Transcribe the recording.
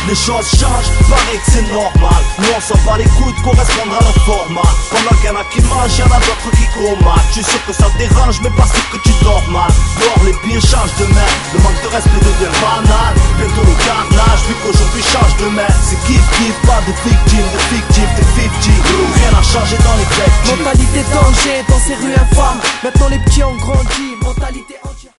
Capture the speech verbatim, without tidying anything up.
Les choses changent, paraît que c'est normal. Nous on s'en bat les couilles de correspondre à leur format. Pendant qu'il y en a qui mangent, y'en a d'autres qui chromatent. Je suis sûr que ça te dérange mais parce que tu dors mal. Dehors les billets changent de main, le manque de respect devient banal. Bientôt le carnage, vu qu'aujourd'hui change de main. C'est kiff kiff, pas de victimes, de fictifs, de cinquante. Rien n'a changé dans les vectures. Mentalité danger dans ces rues infâmes. Maintenant les petits ont grandi, mentalité anti